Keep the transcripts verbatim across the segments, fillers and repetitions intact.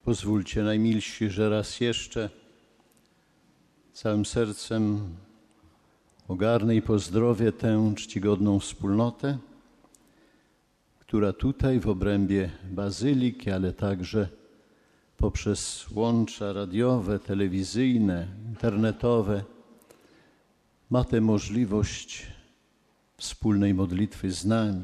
Pozwólcie, najmilsi, że raz jeszcze całym sercem ogarnę i pozdrowię tę czcigodną wspólnotę, która tutaj w obrębie bazyliki, ale także poprzez łącza radiowe, telewizyjne, internetowe ma tę możliwość wspólnej modlitwy z nami.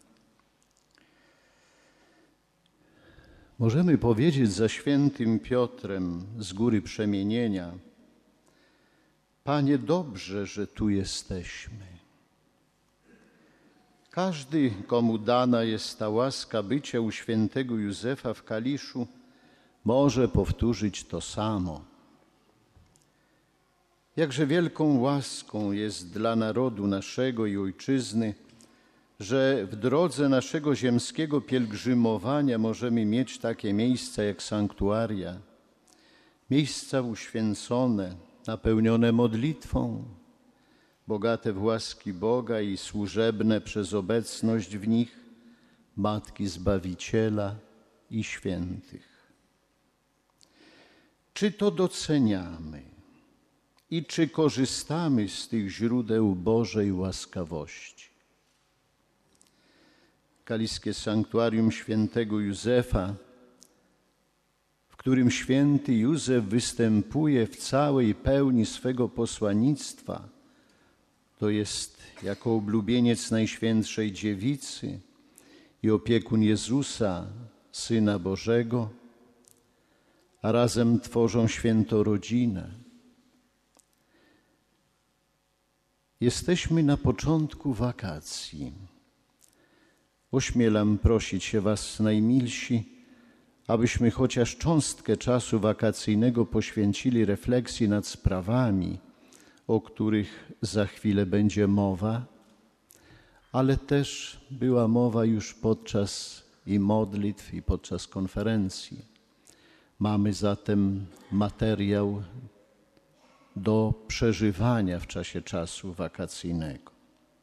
Możemy powiedzieć za świętym Piotrem z Góry Przemienienia: Panie, dobrze, że tu jesteśmy. Każdy, komu dana jest ta łaska bycia u świętego Józefa w Kaliszu, może powtórzyć to samo. Jakże wielką łaską jest dla narodu naszego i ojczyzny, że w drodze naszego ziemskiego pielgrzymowania możemy mieć takie miejsca jak sanktuaria, miejsca uświęcone, napełnione modlitwą, bogate w łaski Boga i służebne przez obecność w nich Matki Zbawiciela i świętych. Czy to doceniamy i czy korzystamy z tych źródeł Bożej łaskawości? Kaliskie sanktuarium świętego Józefa, w którym święty Józef występuje w całej pełni swego posłannictwa, to jest jako oblubieniec Najświętszej Dziewicy i opiekun Jezusa, Syna Bożego, a razem tworzą świętą rodzinę. Jesteśmy na początku wakacji. Ośmielam prosić się was, najmilsi, abyśmy chociaż cząstkę czasu wakacyjnego poświęcili refleksji nad sprawami, o których za chwilę będzie mowa, ale też była mowa już podczas i modlitw, i podczas konferencji. Mamy zatem materiał do przeżywania w czasie czasu wakacyjnego.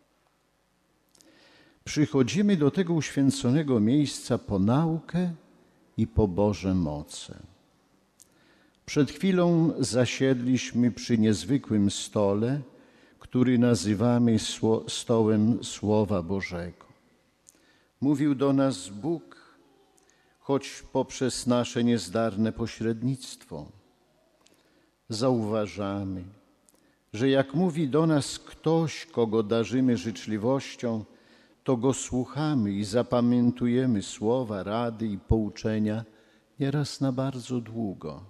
Przychodzimy do tego uświęconego miejsca po naukę i po Boże moce. Przed chwilą zasiedliśmy przy niezwykłym stole, który nazywamy stołem Słowa Bożego. Mówił do nas Bóg, choć poprzez nasze niezdarne pośrednictwo. Zauważamy, że jak mówi do nas ktoś, kogo darzymy życzliwością, to go słuchamy i zapamiętujemy słowa, rady i pouczenia nieraz na bardzo długo.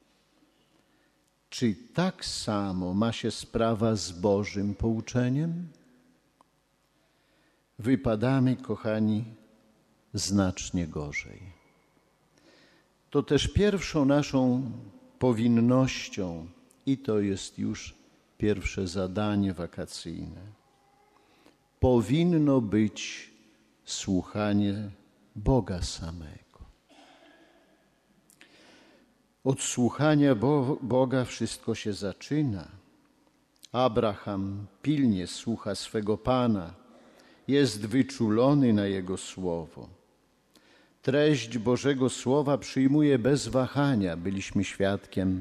Czy tak samo ma się sprawa z Bożym pouczeniem? Wypadamy, kochani, znacznie gorzej. To też pierwszą naszą powinnością, i to jest już pierwsze zadanie wakacyjne, powinno być słuchanie Boga samego. Od słuchania Bo- Boga wszystko się zaczyna. Abraham pilnie słucha swego Pana, jest wyczulony na Jego słowo. Treść Bożego Słowa przyjmuje bez wahania. Byliśmy świadkiem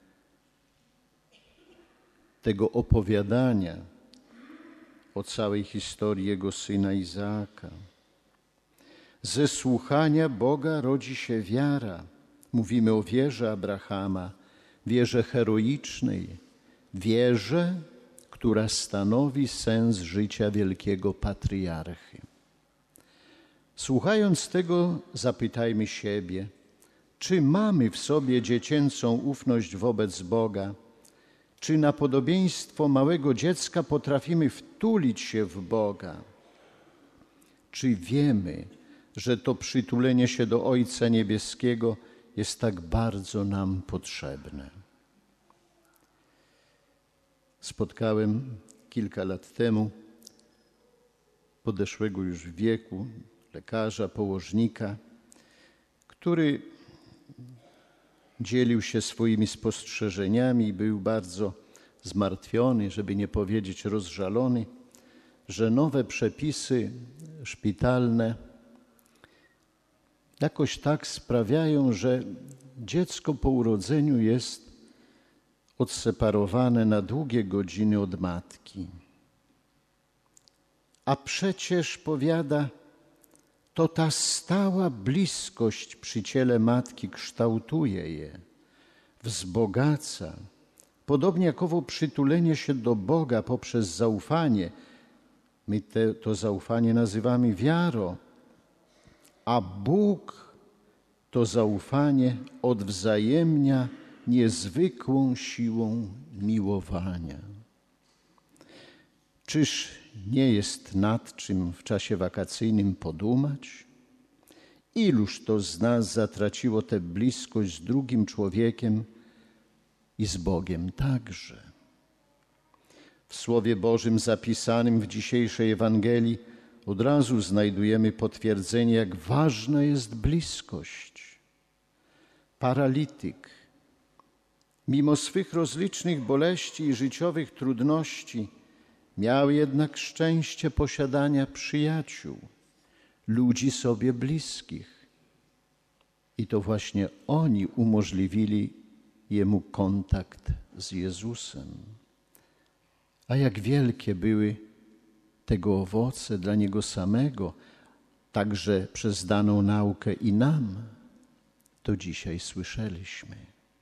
tego opowiadania o całej historii jego syna Izaaka. Ze słuchania Boga rodzi się wiara. Mówimy o wierze Abrahama, wierze heroicznej, wierze, która stanowi sens życia wielkiego patriarchy. Słuchając tego, zapytajmy siebie, czy mamy w sobie dziecięcą ufność wobec Boga, czy na podobieństwo małego dziecka potrafimy wtulić się w Boga? Czy wiemy, że to przytulenie się do Ojca Niebieskiego jest tak bardzo nam potrzebne? Spotkałem kilka lat temu podeszłego już w wieku lekarza, położnika, który dzielił się swoimi spostrzeżeniami i był bardzo zmartwiony, żeby nie powiedzieć rozżalony, że nowe przepisy szpitalne jakoś tak sprawiają, że dziecko po urodzeniu jest odseparowane na długie godziny od matki. A przecież, powiada, to ta stała bliskość przy ciele matki kształtuje je, wzbogaca, podobnie jak owo przytulenie się do Boga poprzez zaufanie. My te, to zaufanie nazywamy wiarą, a Bóg to zaufanie odwzajemnia niezwykłą siłą miłowania. Czyż nie jest nad czym w czasie wakacyjnym podumać? Iluż to z nas zatraciło tę bliskość z drugim człowiekiem i z Bogiem także. W Słowie Bożym zapisanym w dzisiejszej Ewangelii od razu znajdujemy potwierdzenie, jak ważna jest bliskość. Paralityk, mimo swych rozlicznych boleści i życiowych trudności, miał jednak szczęście posiadania przyjaciół, ludzi sobie bliskich. I to właśnie oni umożliwili jemu kontakt z Jezusem. A jak wielkie były tego owoce dla niego samego, także przez daną naukę i nam, to dzisiaj słyszeliśmy.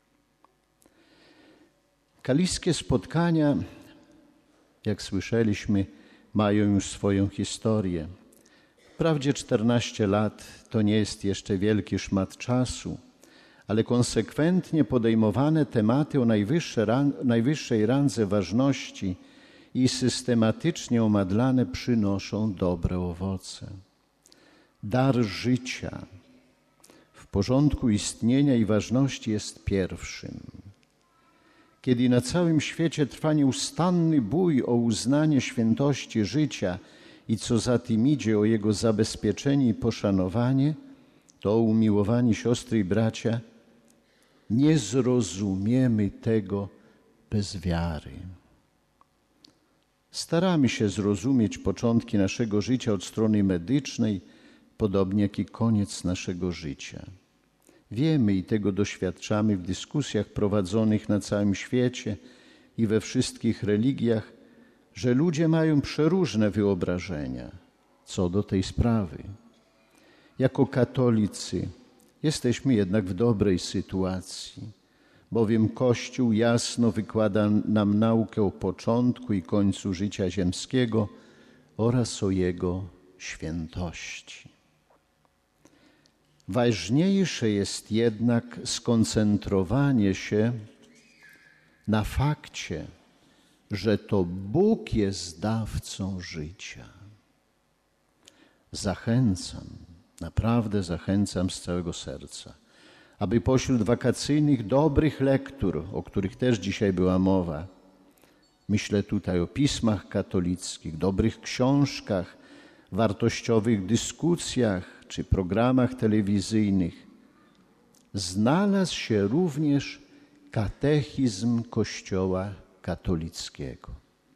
Kaliskie spotkania, jak słyszeliśmy, mają już swoją historię. Wprawdzie czternaście lat to nie jest jeszcze wielki szmat czasu, ale konsekwentnie podejmowane tematy o najwyższej randze ważności i systematycznie omadlane przynoszą dobre owoce. Dar życia w porządku istnienia i ważności jest pierwszym. Kiedy na całym świecie trwa nieustanny bój o uznanie świętości życia i co za tym idzie o jego zabezpieczenie i poszanowanie, to umiłowani siostry i bracia, nie zrozumiemy tego bez wiary. Staramy się zrozumieć początki naszego życia od strony medycznej, podobnie jak i koniec naszego życia. Wiemy i tego doświadczamy w dyskusjach prowadzonych na całym świecie i we wszystkich religiach, że ludzie mają przeróżne wyobrażenia co do tej sprawy. Jako katolicy jesteśmy jednak w dobrej sytuacji, bowiem Kościół jasno wykłada nam naukę o początku i końcu życia ziemskiego oraz o jego świętości. Ważniejsze jest jednak skoncentrowanie się na fakcie, że to Bóg jest dawcą życia. Zachęcam, naprawdę zachęcam z całego serca, aby pośród wakacyjnych dobrych lektur, o których też dzisiaj była mowa, myślę tutaj o pismach katolickich, dobrych książkach, wartościowych dyskusjach czy programach telewizyjnych, znalazł się również katechizm Kościoła katolickiego.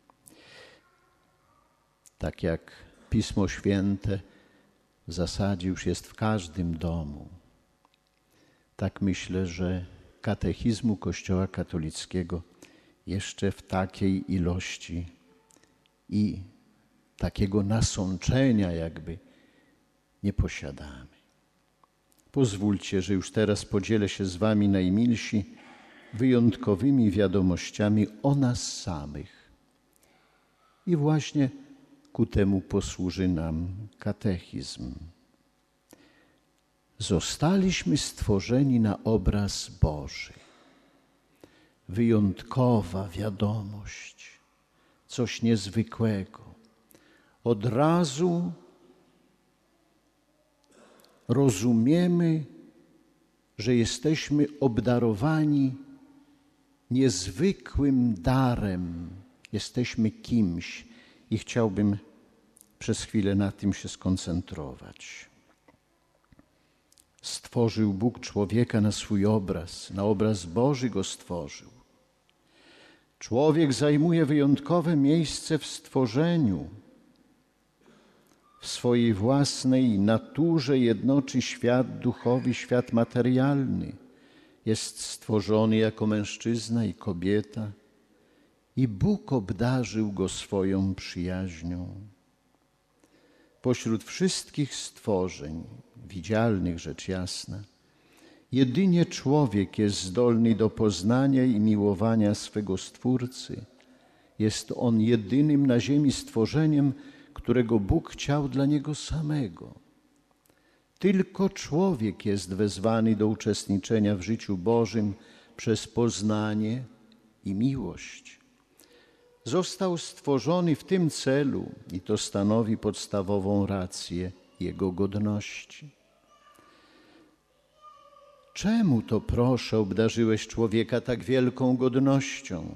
Tak jak Pismo Święte w zasadzie już jest w każdym domu, tak myślę, że katechizmu Kościoła katolickiego jeszcze w takiej ilości i takiego nasączenia jakby nie posiadamy. Pozwólcie, że już teraz podzielę się z wami, najmilsi, wyjątkowymi wiadomościami o nas samych. I właśnie ku temu posłuży nam katechizm. Zostaliśmy stworzeni na obraz Boży. Wyjątkowa wiadomość, coś niezwykłego. Od razu rozumiemy, że jesteśmy obdarowani niezwykłym darem. Jesteśmy kimś i chciałbym przez chwilę na tym się skoncentrować. Stworzył Bóg człowieka na swój obraz, na obraz Boży go stworzył. Człowiek zajmuje wyjątkowe miejsce w stworzeniu. W swojej własnej naturze jednoczy świat duchowy, świat materialny. Jest stworzony jako mężczyzna i kobieta i Bóg obdarzył go swoją przyjaźnią. Pośród wszystkich stworzeń, widzialnych rzecz jasna, jedynie człowiek jest zdolny do poznania i miłowania swego Stwórcy. Jest on jedynym na ziemi stworzeniem, którego Bóg chciał dla niego samego. Tylko człowiek jest wezwany do uczestniczenia w życiu Bożym przez poznanie i miłość. Został stworzony w tym celu i to stanowi podstawową rację jego godności. Czemu to, proszę, obdarzyłeś człowieka tak wielką godnością?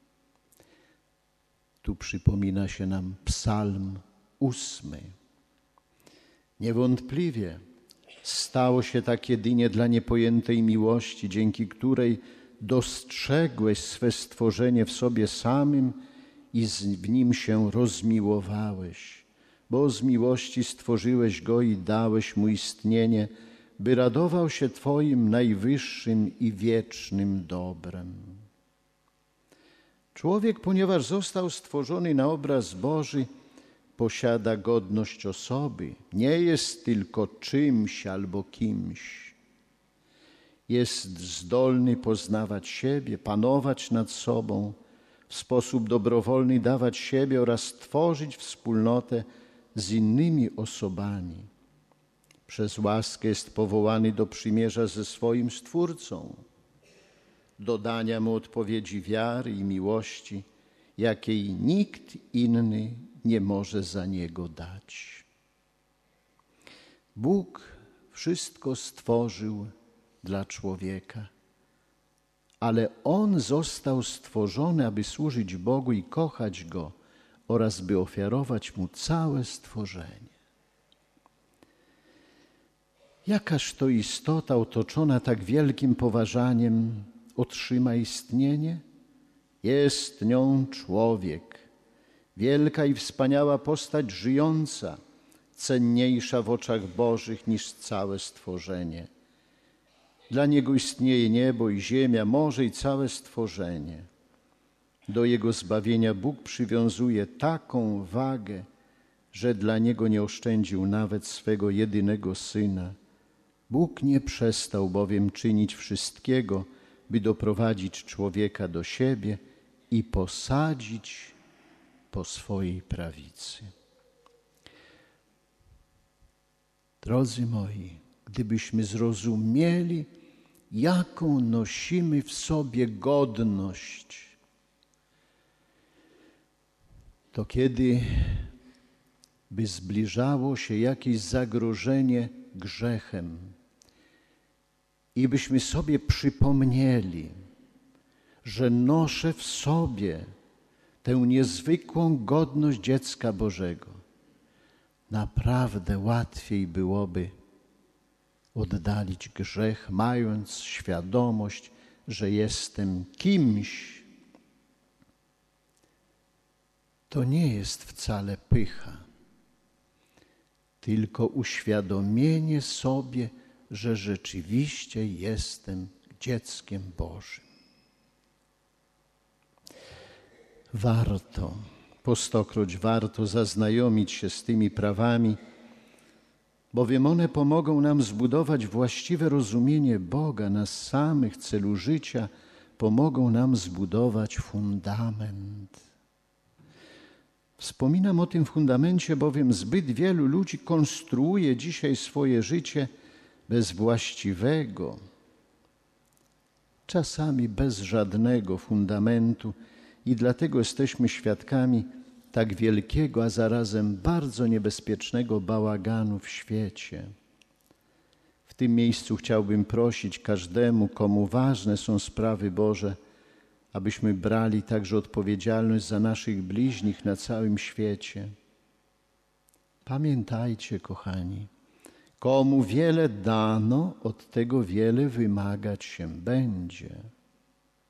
Tu przypomina się nam Psalm ósmy. Niewątpliwie stało się tak jedynie dla niepojętej miłości, dzięki której dostrzegłeś swe stworzenie w sobie samym i w nim się rozmiłowałeś, bo z miłości stworzyłeś go i dałeś mu istnienie, by radował się Twoim najwyższym i wiecznym dobrem. Człowiek, ponieważ został stworzony na obraz Boży, posiada godność osoby. Nie jest tylko czymś albo kimś. Jest zdolny poznawać siebie, panować nad sobą, w sposób dobrowolny dawać siebie oraz tworzyć wspólnotę z innymi osobami. Przez łaskę jest powołany do przymierza ze swoim Stwórcą, do dania mu odpowiedzi wiary i miłości, jakiej nikt inny nie może za niego dać. Bóg wszystko stworzył dla człowieka, ale on został stworzony, aby służyć Bogu i kochać Go oraz by ofiarować Mu całe stworzenie. Jakaż to istota otoczona tak wielkim poważaniem otrzyma istnienie? Jest nią człowiek, wielka i wspaniała postać żyjąca, cenniejsza w oczach Bożych niż całe stworzenie. Dla Niego istnieje niebo i ziemia, morze i całe stworzenie. Do Jego zbawienia Bóg przywiązuje taką wagę, że dla Niego nie oszczędził nawet swego jedynego Syna. Bóg nie przestał bowiem czynić wszystkiego, by doprowadzić człowieka do siebie i posadzić po swojej prawicy. Drodzy moi, gdybyśmy zrozumieli, jaką nosimy w sobie godność, to kiedy by zbliżało się jakieś zagrożenie grzechem i byśmy sobie przypomnieli, że noszę w sobie tę niezwykłą godność dziecka Bożego, naprawdę łatwiej byłoby oddalić grzech, mając świadomość, że jestem kimś. To nie jest wcale pycha, tylko uświadomienie sobie, że rzeczywiście jestem dzieckiem Bożym. Warto, po stokroć warto zaznajomić się z tymi prawami, bowiem one pomogą nam zbudować właściwe rozumienie Boga, nas samych, celu życia, pomogą nam zbudować fundament. Wspominam o tym fundamencie, bowiem zbyt wielu ludzi konstruuje dzisiaj swoje życie bez właściwego, czasami bez żadnego fundamentu i dlatego jesteśmy świadkami tak wielkiego, a zarazem bardzo niebezpiecznego bałaganu w świecie. W tym miejscu chciałbym prosić każdemu, komu ważne są sprawy Boże, abyśmy brali także odpowiedzialność za naszych bliźnich na całym świecie. Pamiętajcie, kochani, komu wiele dano, od tego wiele wymagać się będzie.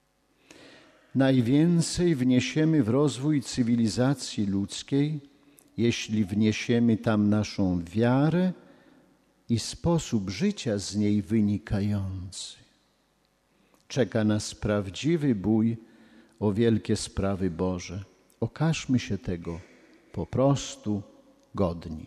Najwięcej wniesiemy w rozwój cywilizacji ludzkiej, jeśli wniesiemy tam naszą wiarę i sposób życia z niej wynikający. Czeka nas prawdziwy bój o wielkie sprawy Boże. Okażmy się tego po prostu godni.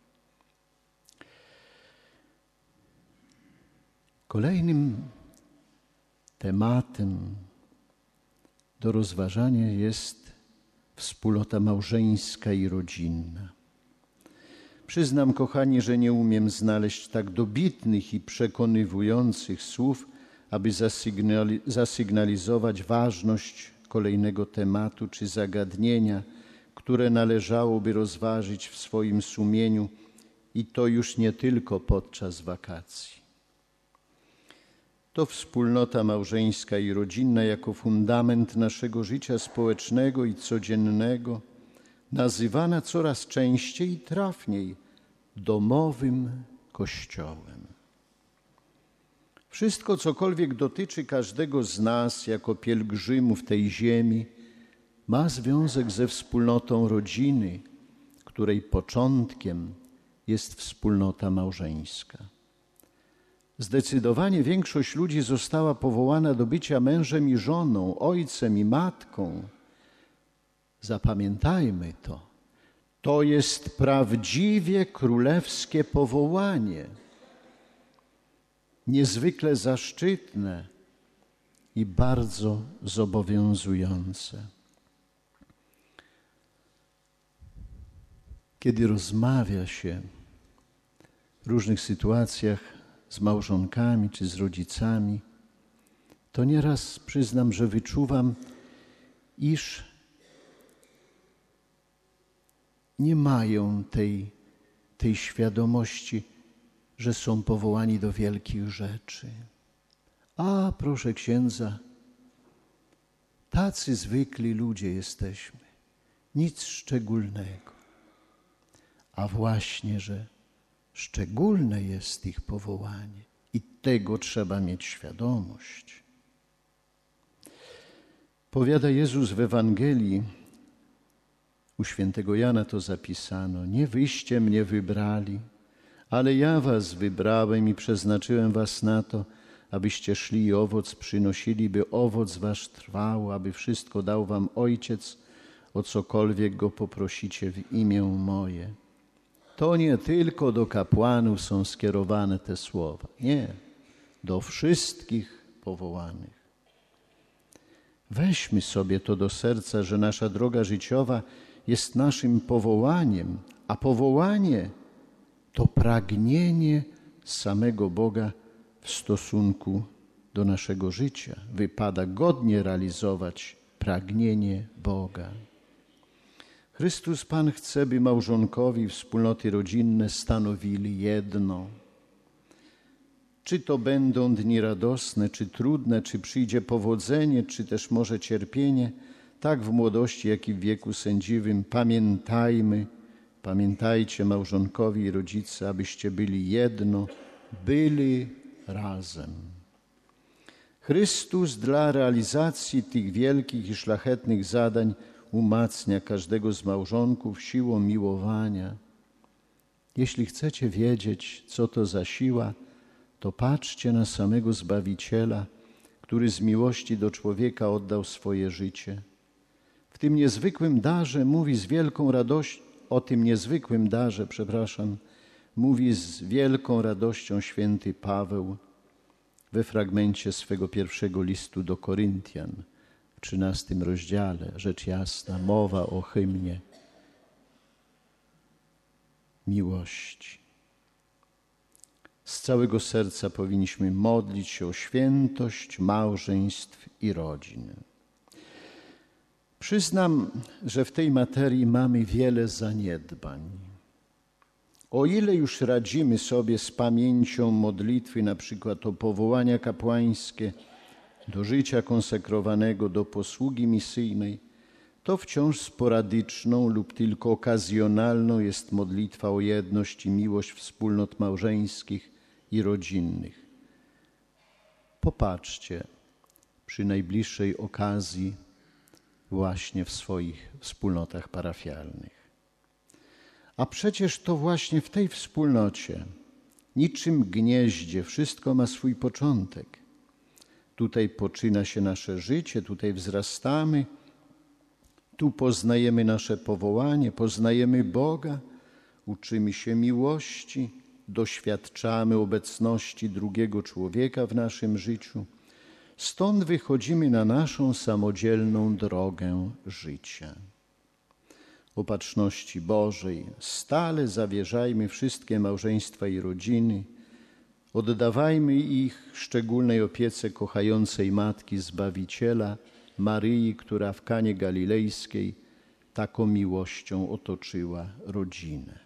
Kolejnym tematem do rozważania jest wspólnota małżeńska i rodzinna. Przyznam, kochani, że nie umiem znaleźć tak dobitnych i przekonywujących słów, aby zasygnali- zasygnalizować ważność kolejnego tematu czy zagadnienia, które należałoby rozważyć w swoim sumieniu i to już nie tylko podczas wakacji. To wspólnota małżeńska i rodzinna jako fundament naszego życia społecznego i codziennego, nazywana coraz częściej i trafniej domowym Kościołem. Wszystko, cokolwiek dotyczy każdego z nas jako pielgrzymów tej ziemi, ma związek ze wspólnotą rodziny, której początkiem jest wspólnota małżeńska. Zdecydowanie większość ludzi została powołana do bycia mężem i żoną, ojcem i matką. Zapamiętajmy to. To jest prawdziwie królewskie powołanie, niezwykle zaszczytne i bardzo zobowiązujące. Kiedy rozmawia się w różnych sytuacjach z małżonkami czy z rodzicami, to nieraz przyznam, że wyczuwam, iż nie mają tej, tej świadomości, że są powołani do wielkich rzeczy. A, proszę księdza, tacy zwykli ludzie jesteśmy, nic szczególnego. A właśnie, że szczególne jest ich powołanie i tego trzeba mieć świadomość. Powiada Jezus w Ewangelii, u świętego Jana to zapisano: nie wyście mnie wybrali, ale ja was wybrałem i przeznaczyłem was na to, abyście szli i owoc przynosili, by owoc wasz trwał, aby wszystko dał wam Ojciec, o cokolwiek go poprosicie w imię moje. To nie tylko do kapłanów są skierowane te słowa. Nie, do wszystkich powołanych. Weźmy sobie to do serca, że nasza droga życiowa jest naszym powołaniem, a powołanie to pragnienie samego Boga w stosunku do naszego życia. Wypada godnie realizować pragnienie Boga. Chrystus Pan chce, by małżonkowi wspólnoty rodzinne stanowili jedno. Czy to będą dni radosne, czy trudne, czy przyjdzie powodzenie, czy też może cierpienie, tak w młodości, jak i w wieku sędziwym pamiętajmy, pamiętajcie małżonkowi i rodzice, abyście byli jedno, byli razem. Chrystus dla realizacji tych wielkich i szlachetnych zadań umacnia każdego z małżonków siłą miłowania. Jeśli chcecie wiedzieć, co to za siła, to patrzcie na samego Zbawiciela, który z miłości do człowieka oddał swoje życie. W tym niezwykłym darze mówi z wielką radością, o tym niezwykłym darze, przepraszam, mówi z wielką radością święty Paweł we fragmencie swego pierwszego listu do Koryntian, w trzynastym rozdziale, rzecz jasna, mowa o hymnie miłości. Z całego serca powinniśmy modlić się o świętość małżeństw i rodzin. Przyznam, że w tej materii mamy wiele zaniedbań. O ile już radzimy sobie z pamięcią modlitwy, na przykład o powołania kapłańskie, do życia konsekrowanego, do posługi misyjnej, to wciąż sporadyczną lub tylko okazjonalną jest modlitwa o jedność i miłość wspólnot małżeńskich i rodzinnych. Popatrzcie przy najbliższej okazji właśnie w swoich wspólnotach parafialnych. A przecież to właśnie w tej wspólnocie, niczym gnieździe, wszystko ma swój początek. Tutaj poczyna się nasze życie, tutaj wzrastamy, tu poznajemy nasze powołanie, poznajemy Boga, uczymy się miłości, doświadczamy obecności drugiego człowieka w naszym życiu. Stąd wychodzimy na naszą samodzielną drogę życia. Opatrzności Bożej stale zawierzajmy wszystkie małżeństwa i rodziny, oddawajmy ich szczególnej opiece kochającej Matki Zbawiciela, Maryi, która w Kanie Galilejskiej taką miłością otoczyła rodzinę.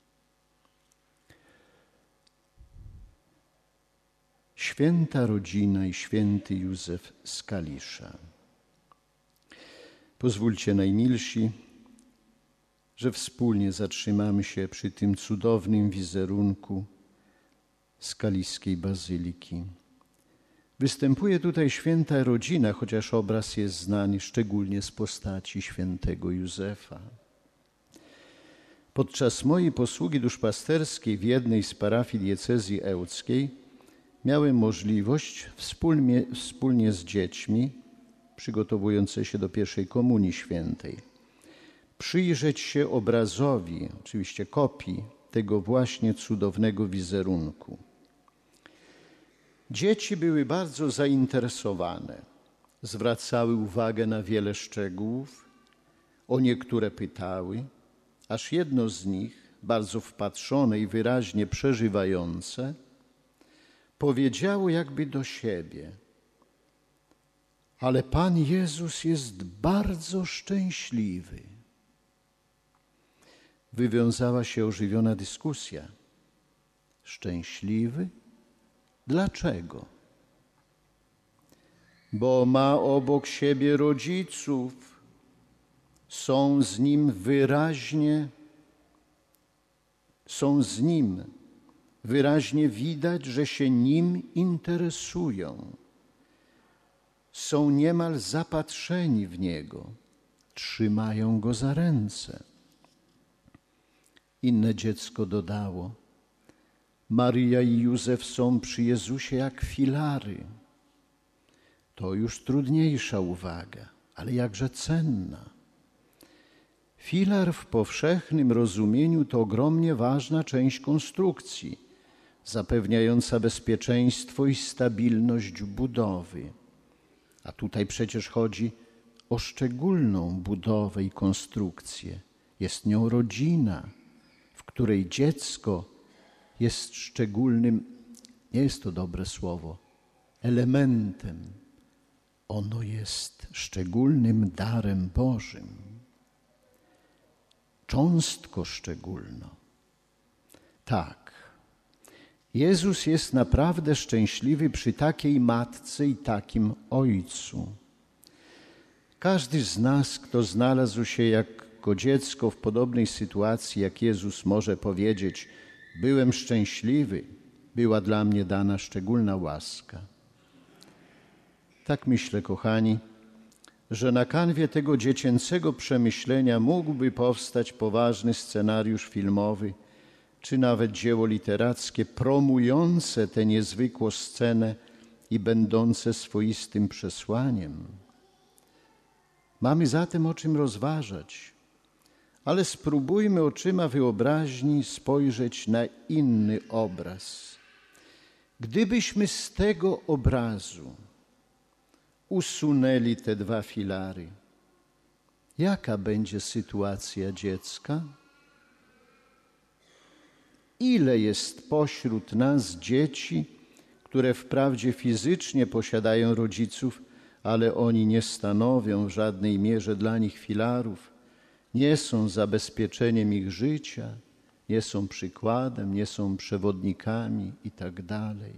Święta rodzina i święty Józef z Kalisza. Pozwólcie, najmilsi, że wspólnie zatrzymamy się przy tym cudownym wizerunku z kaliskiej bazyliki. Występuje tutaj święta rodzina, chociaż obraz jest znany szczególnie z postaci świętego Józefa. Podczas mojej posługi duszpasterskiej w jednej z parafii diecezji ełckiej miałem możliwość wspólnie, wspólnie z dziećmi przygotowującymi się do pierwszej komunii świętej przyjrzeć się obrazowi, oczywiście kopii tego właśnie cudownego wizerunku. Dzieci były bardzo zainteresowane, zwracały uwagę na wiele szczegółów, o niektóre pytały, aż jedno z nich, bardzo wpatrzone i wyraźnie przeżywające, powiedziało jakby do siebie: ale Pan Jezus jest bardzo szczęśliwy. Wywiązała się ożywiona dyskusja. Szczęśliwy? Dlaczego? Bo ma obok siebie rodziców, są z nim wyraźnie, są z nim wyraźnie widać, że się nim interesują. Są niemal zapatrzeni w niego, trzymają go za ręce. Inne dziecko dodało: Maryja i Józef są przy Jezusie jak filary. To już trudniejsza uwaga, ale jakże cenna. Filar w powszechnym rozumieniu to ogromnie ważna część konstrukcji, zapewniająca bezpieczeństwo i stabilność budowy. A tutaj przecież chodzi o szczególną budowę i konstrukcję. Jest nią rodzina, w której dziecko jest szczególnym, nie jest to dobre słowo, elementem. Ono jest szczególnym darem Bożym. Cząstko szczególno. Tak, Jezus jest naprawdę szczęśliwy przy takiej matce i takim ojcu. Każdy z nas, kto znalazł się jako dziecko w podobnej sytuacji jak Jezus, może powiedzieć: byłem szczęśliwy, była dla mnie dana szczególna łaska. Tak myślę, kochani, że na kanwie tego dziecięcego przemyślenia mógłby powstać poważny scenariusz filmowy, czy nawet dzieło literackie promujące tę niezwykłą scenę i będące swoistym przesłaniem. Mamy zatem o czym rozważać, ale spróbujmy oczyma wyobraźni spojrzeć na inny obraz. Gdybyśmy z tego obrazu usunęli te dwa filary, jaka będzie sytuacja dziecka? Ile jest pośród nas dzieci, które wprawdzie fizycznie posiadają rodziców, ale oni nie stanowią w żadnej mierze dla nich filarów, nie są zabezpieczeniem ich życia, nie są przykładem, nie są przewodnikami i tak dalej.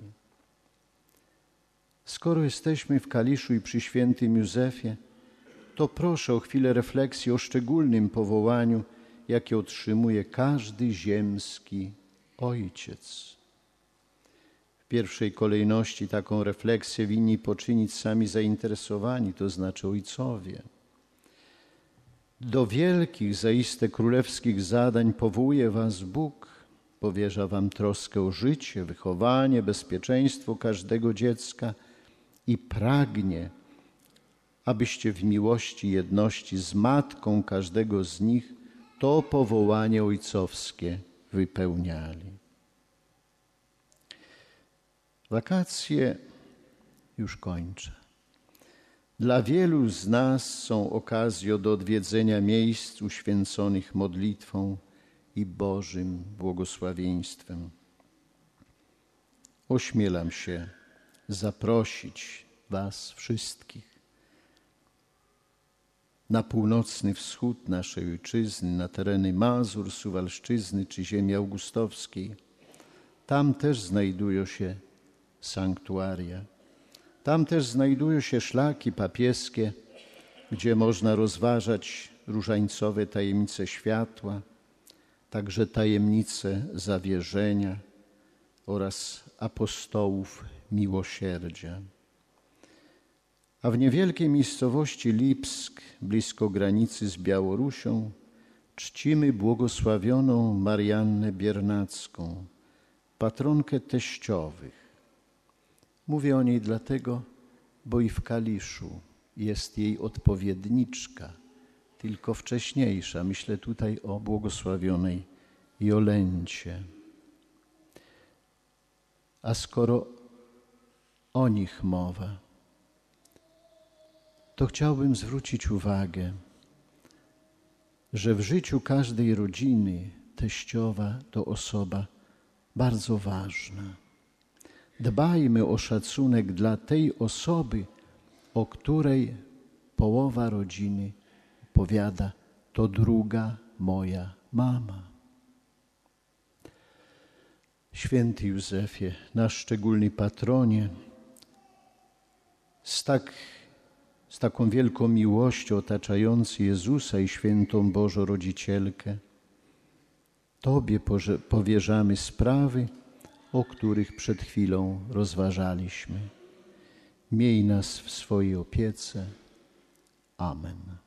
Skoro jesteśmy w Kaliszu i przy świętym Józefie, to proszę o chwilę refleksji o szczególnym powołaniu, jakie otrzymuje każdy ziemski ojciec. W pierwszej kolejności taką refleksję winni poczynić sami zainteresowani, to znaczy ojcowie. Do wielkich, zaiste królewskich zadań powołuje was Bóg, powierza wam troskę o życie, wychowanie, bezpieczeństwo każdego dziecka i pragnie, abyście w miłości i jedności z matką każdego z nich to powołanie ojcowskie wypełniali. Wakacje już kończę. Dla wielu z nas są okazją do odwiedzenia miejsc uświęconych modlitwą i Bożym błogosławieństwem. Ośmielam się zaprosić was wszystkich na północny wschód naszej ojczyzny, na tereny Mazur, Suwalszczyzny czy ziemi augustowskiej. Tam też znajdują się sanktuaria. Tam też znajdują się szlaki papieskie, gdzie można rozważać różańcowe tajemnice światła, także tajemnice zawierzenia oraz apostołów miłosierdzia. A w niewielkiej miejscowości Lipsk, blisko granicy z Białorusią, czcimy błogosławioną Mariannę Biernacką, patronkę teściowych. Mówię o niej dlatego, bo i w Kaliszu jest jej odpowiedniczka, tylko wcześniejsza. Myślę tutaj o błogosławionej Jolencie. A skoro o nich mowa, to chciałbym zwrócić uwagę, że w życiu każdej rodziny teściowa to osoba bardzo ważna. Dbajmy o szacunek dla tej osoby, o której połowa rodziny powiada: to druga moja mama. Święty Józefie, nasz szczególny patronie, z, tak, z taką wielką miłością otaczający Jezusa i świętą Bożą Rodzicielkę, Tobie powierzamy sprawy, o których przed chwilą rozważaliśmy. Miej nas w swojej opiece. Amen.